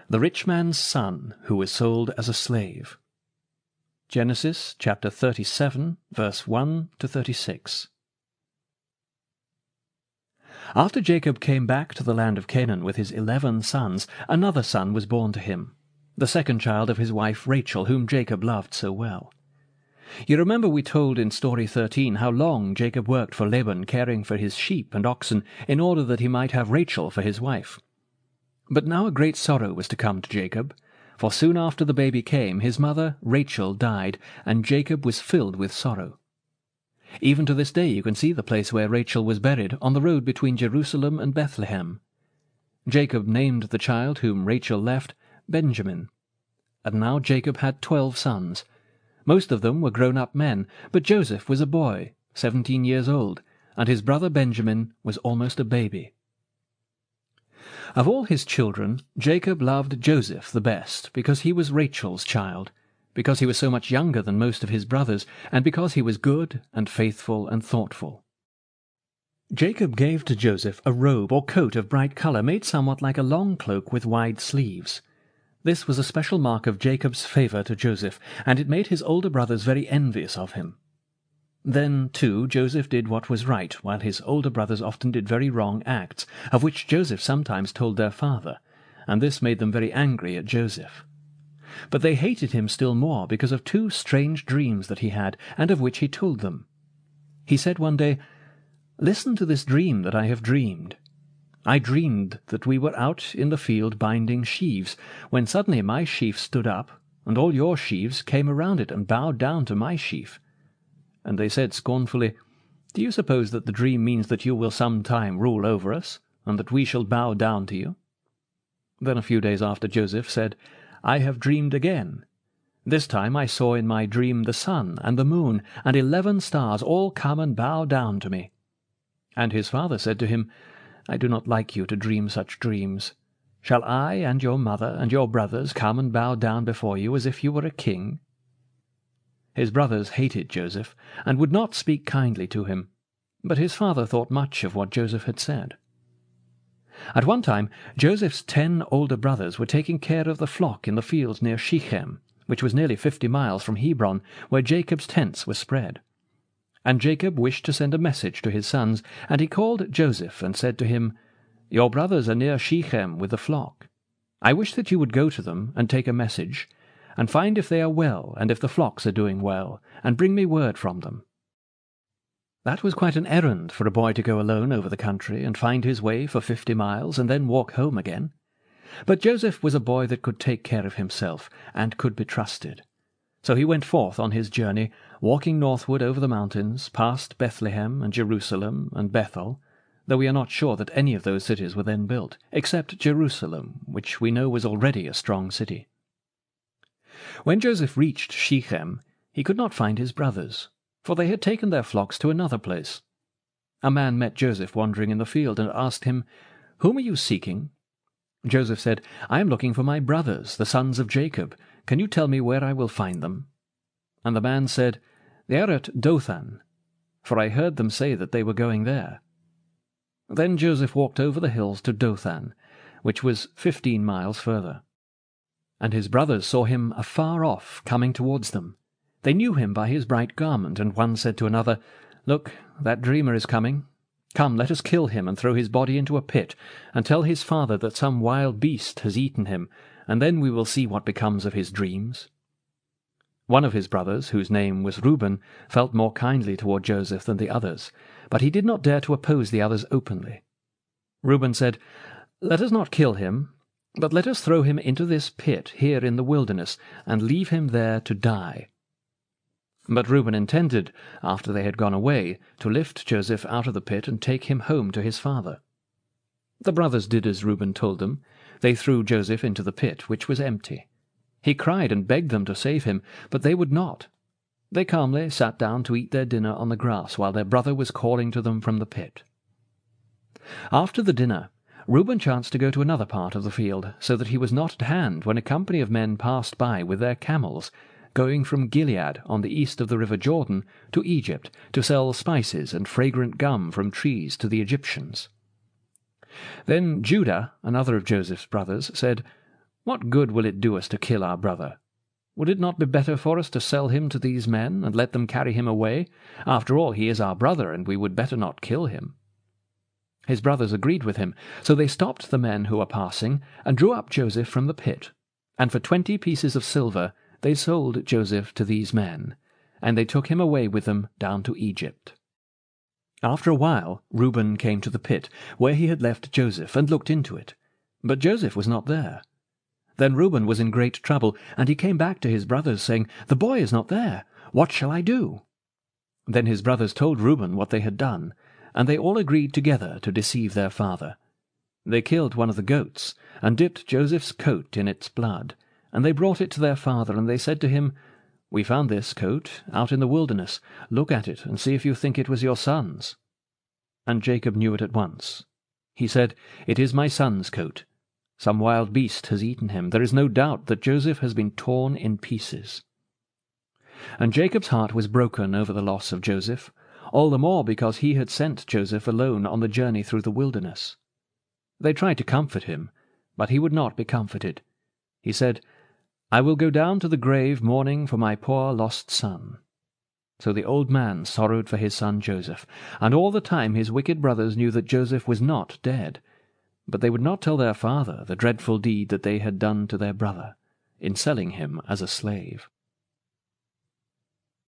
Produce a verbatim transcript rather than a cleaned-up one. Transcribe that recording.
The rich man's son who was sold as a slave. Genesis chapter thirty-seven, verse one to thirty-six. After Jacob came back to the land of Canaan with his eleven sons, another son was born to him, the second child of his wife Rachel, whom Jacob loved so well. You remember we told in story thirteen how long Jacob worked for Laban, caring for his sheep and oxen, in order that he might have Rachel for his wife. But now a great sorrow was to come to Jacob, for soon after the baby came, his mother Rachel died, and Jacob was filled with sorrow. Even to this day you can see the place where Rachel was buried, on the road between Jerusalem and Bethlehem. Jacob named the child whom Rachel left Benjamin. And now Jacob had twelve sons. Most of them were grown-up men, but Joseph was a boy, seventeen years old, and his brother Benjamin was almost a baby. Of all his children, Jacob loved Joseph the best, because he was Rachel's child, because he was so much younger than most of his brothers, and because he was good and faithful and thoughtful. Jacob gave to Joseph a robe or coat of bright colour, made somewhat like a long cloak with wide sleeves. This was a special mark of Jacob's favour to Joseph, and it made his older brothers very envious of him. Then, too, Joseph did what was right, while his older brothers often did very wrong acts, of which Joseph sometimes told their father, and this made them very angry at Joseph. But they hated him still more because of two strange dreams that he had, and of which he told them. He said one day, "Listen to this dream that I have dreamed. I dreamed that we were out in the field binding sheaves, when suddenly my sheaf stood up, and all your sheaves came around it and bowed down to my sheaf." And they said scornfully, "Do you suppose that the dream means that you will some time rule over us, and that we shall bow down to you?" Then a few days after Joseph said, "I have dreamed again. This time I saw in my dream the sun and the moon and eleven stars all come and bow down to me." And his father said to him, "I do not like you to dream such dreams. Shall I and your mother and your brothers come and bow down before you as if you were a king?" His brothers hated Joseph, and would not speak kindly to him, but his father thought much of what Joseph had said. At one time Joseph's ten older brothers were taking care of the flock in the fields near Shechem, which was nearly fifty miles from Hebron, where Jacob's tents were spread. And Jacob wished to send a message to his sons, and he called Joseph and said to him, "Your brothers are near Shechem with the flock. I wish that you would go to them and take a message, and find if they are well, and if the flocks are doing well, and bring me word from them." That was quite an errand for a boy to go alone over the country, and find his way for fifty miles, and then walk home again. But Joseph was a boy that could take care of himself, and could be trusted. So he went forth on his journey, walking northward over the mountains, past Bethlehem and Jerusalem and Bethel, though we are not sure that any of those cities were then built, except Jerusalem, which we know was already a strong city. When Joseph reached Shechem, he could not find his brothers, for they had taken their flocks to another place. A man met Joseph wandering in the field, and asked him, "Whom are you seeking?" Joseph said, "I am looking for my brothers, the sons of Jacob. Can you tell me where I will find them?" And the man said, "They are at Dothan, for I heard them say that they were going there." Then Joseph walked over the hills to Dothan, which was fifteen miles further. And his brothers saw him afar off, coming towards them. They knew him by his bright garment, and one said to another, "Look, that dreamer is coming. Come, let us kill him and throw his body into a pit, and tell his father that some wild beast has eaten him, and then we will see what becomes of his dreams." One of his brothers, whose name was Reuben, felt more kindly toward Joseph than the others, but he did not dare to oppose the others openly. Reuben said, "Let us not kill him, but let us throw him into this pit here in the wilderness, and leave him there to die." But Reuben intended, after they had gone away, to lift Joseph out of the pit and take him home to his father. The brothers did as Reuben told them. They threw Joseph into the pit, which was empty. He cried and begged them to save him, but they would not. They calmly sat down to eat their dinner on the grass, while their brother was calling to them from the pit. After the dinner, Reuben chanced to go to another part of the field, so that he was not at hand when a company of men passed by with their camels, going from Gilead on the east of the river Jordan to Egypt to sell spices and fragrant gum from trees to the Egyptians. Then Judah, another of Joseph's brothers, said, "What good will it do us to kill our brother? Would it not be better for us to sell him to these men, and let them carry him away? After all, he is our brother, and we would better not kill him." His brothers agreed with him, so they stopped the men who were passing, and drew up Joseph from the pit. And for twenty pieces of silver they sold Joseph to these men, and they took him away with them down to Egypt. After a while Reuben came to the pit, where he had left Joseph, and looked into it. But Joseph was not there. Then Reuben was in great trouble, and he came back to his brothers, saying, "The boy is not there. What shall I do?" Then his brothers told Reuben what they had done, and they all agreed together to deceive their father. They killed one of the goats, and dipped Joseph's coat in its blood, and they brought it to their father, and they said to him, "We found this coat out in the wilderness. Look at it, and see if you think it was your son's." And Jacob knew it at once. He said, "It is my son's coat. Some wild beast has eaten him. There is no doubt that Joseph has been torn in pieces." And Jacob's heart was broken over the loss of Joseph, all the more because he had sent Joseph alone on the journey through the wilderness. They tried to comfort him, but he would not be comforted. He said, "I will go down to the grave mourning for my poor lost son." So the old man sorrowed for his son Joseph, and all the time his wicked brothers knew that Joseph was not dead. But they would not tell their father the dreadful deed that they had done to their brother, in selling him as a slave.